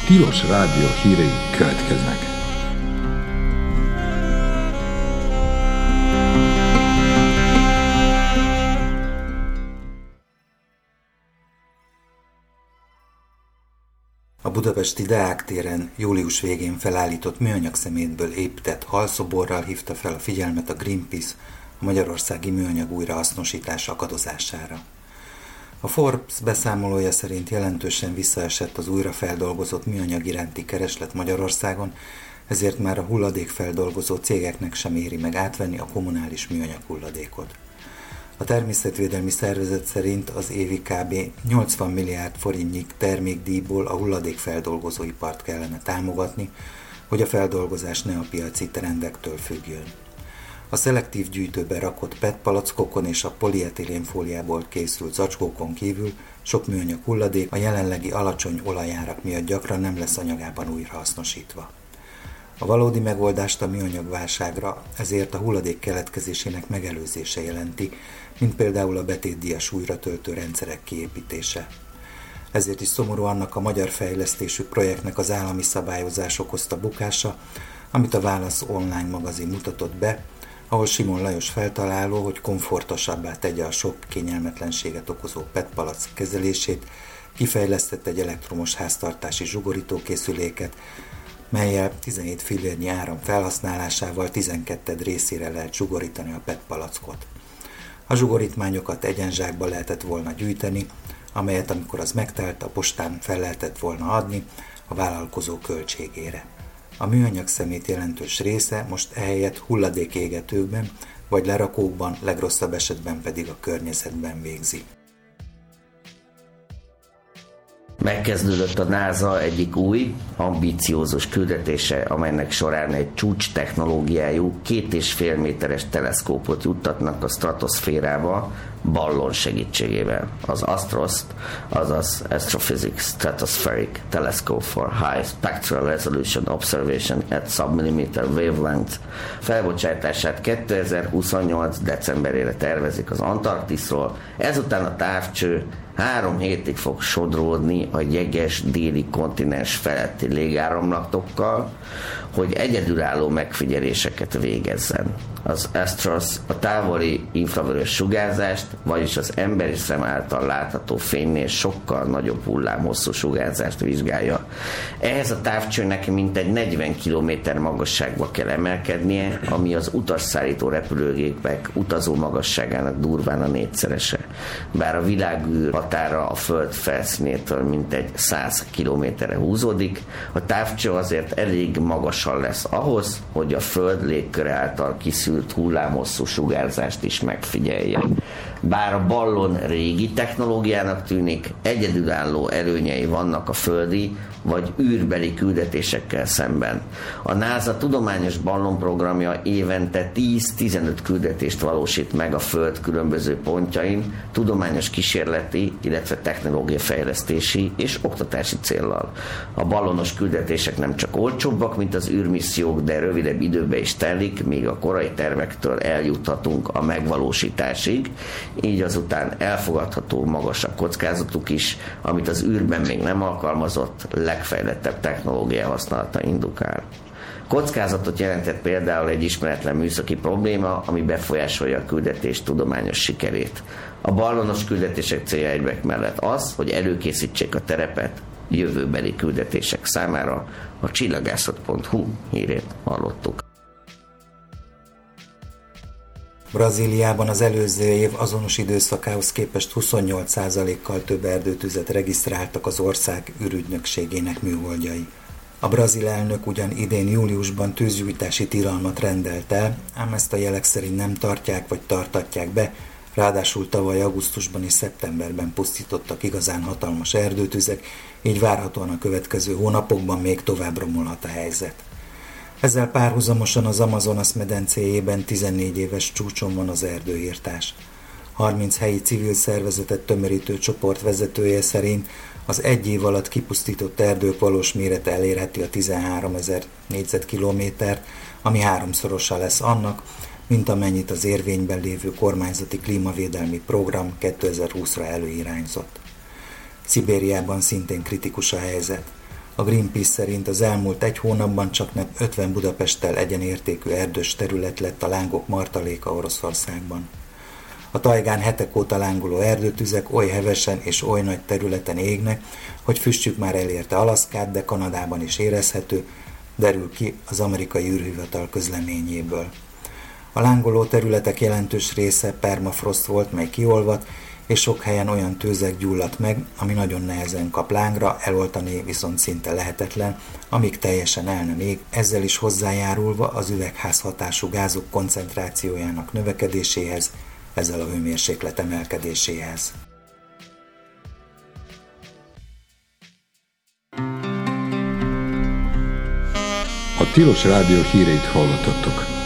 Tilos Rádió hírei következnek. A budapesti Deák téren július végén felállított műanyag szemétből épített halszoborral hívta fel a figyelmet a Greenpeace a magyarországi műanyag újrahasznosítás akadozására. A Forbes beszámolója szerint jelentősen visszaesett az újrafeldolgozott műanyag iránti kereslet Magyarországon, ezért már a hulladékfeldolgozó cégeknek sem éri meg átvenni a kommunális műanyag hulladékot. A Természetvédelmi Szervezet szerint az évi kb. 80 milliárd forintnyi termékdíjból a hulladékfeldolgozóipart kellene támogatni, hogy a feldolgozás ne a piaci trendektől függjön. A szelektív gyűjtőbe rakott PET palackokon és a polietilénfóliából készült zacskókon kívül sok műanyag hulladék a jelenlegi alacsony olajárak miatt gyakran nem lesz anyagában újrahasznosítva. A valódi megoldást a műanyagválságra ezért a hulladék keletkezésének megelőzése jelenti, mint például a betétdíjas újratöltő rendszerek kiépítése. Ezért is szomorú annak a magyar fejlesztésű projektnek az állami szabályozás okozta bukása, amit a Válasz online magazin mutatott be, ahol Simon Lajos feltaláló, hogy komfortosabbá tegye a sok kényelmetlenséget okozó PET palack kezelését, kifejlesztett egy elektromos háztartási zsugorítókészüléket, mellyel 17 fillérnyi áram felhasználásával 12 részére lehet zsugorítani a PET palackot. A zsugorítmányokat egyenzsákba lehetett volna gyűjteni, amelyet amikor az megtelt, a postán fel lehetett volna adni a vállalkozó költségére. A műanyag szemét jelentős része most ehelyett hulladékégetőkben vagy lerakókban, legrosszabb esetben pedig a környezetben végzi. Megkezdődött a NASA egyik új, ambiciózus küldetése, amelynek során egy csúcs technológiájú 2,5 méteres teleszkópot juttatnak a stratoszférába ballon segítségével. Az ASTROS, azaz Astrophysics Stratospheric Telescope for High Spectral Resolution Observation at Submillimeter Wavelength felbocsátását 2028. decemberére tervezik az Antarktiszról, ezután a távcső 3 hétig fog sodródni a jeges déli kontinens feletti légáramlatokkal, hogy egyedülálló megfigyeléseket végezzen. Az ASTROS a távoli infravörös sugárzást, vagyis az emberi szem által látható fénynél sokkal nagyobb hullámhosszú sugárzást vizsgálja. Ehhez a távcsőnek mintegy 40 km magasságba kell emelkednie, ami az utasszállító repülőgépek utazó magasságának durván a 4-szerese. Bár a világűr határa a Föld felszínétől mintegy 100 kilométerre húzódik, a távcső azért elég magasan lesz ahhoz, hogy a Föld légköre által kiszűrt hullámhosszú sugárzást is megfigyelje. Bár a ballon régi technológiának tűnik, egyedülálló előnyei vannak a földi vagy űrbeli küldetésekkel szemben. A NASA tudományos ballonprogramja évente 10-15 küldetést valósít meg a Föld különböző pontjain, tudományos kísérleti, illetve technológiafejlesztési és oktatási céllal. A ballonos küldetések nem csak olcsóbbak, mint az űrmissziók, de rövidebb időbe is telik, míg a korai tervektől eljuthatunk a megvalósításig, így azután elfogadható magasabb kockázatuk is, amit az űrben még nem alkalmazott, legfejlettebb technológia használata indukál. Kockázatot jelentett például egy ismeretlen műszaki probléma, ami befolyásolja a küldetés tudományos sikerét. A ballonos küldetések célja egyebek mellett az, hogy előkészítsék a terepet jövőbeli küldetések számára. A csillagászat.hu hírét hallottuk. Brazíliában az előző év azonos időszakához képest 28%-kal több erdőtüzet regisztráltak az ország űrügynökségének műholdjai. A brazil elnök ugyan idén júliusban tűzgyújtási tilalmat rendelt el, ám ezt a jelek szerint nem tartják vagy tartatják be, ráadásul tavaly augusztusban és szeptemberben pusztítottak igazán hatalmas erdőtüzek, így várhatóan a következő hónapokban még tovább romolhat a helyzet. Ezzel párhuzamosan az Amazonas medencéjében 14 éves csúcson van az erdőirtás. 30 helyi civil szervezetet tömörítő csoport vezetője szerint az egy év alatt kipusztított erdők valós mérete elérheti a 13 000 négyzetkilométert, ami 3-szorosa lesz annak, mint amennyit az érvényben lévő kormányzati klímavédelmi program 2020-ra előirányzott. Szibériában szintén kritikus a helyzet. A Greenpeace szerint az elmúlt egy hónapban csaknem 50 Budapesttel egyenértékű erdős terület lett a lángok martaléka Oroszországban. A tajgán hetek óta lángoló erdőtüzek oly hevesen és oly nagy területen égnek, hogy füstjük már elérte Alaszkát, de Kanadában is érezhető, derül ki az amerikai űrhivatal közleményéből. A lángoló területek jelentős része permafrost volt, mely kiolvadt, és sok helyen olyan tőzeg gyulladt meg, ami nagyon nehezen kap lángra, eloltani viszont szinte lehetetlen, amíg teljesen el nem ég, ezzel is hozzájárulva az üvegházhatású gázok koncentrációjának növekedéséhez, ezzel a hőmérséklet emelkedéséhez. A Tilos Rádió híreit hallottatok.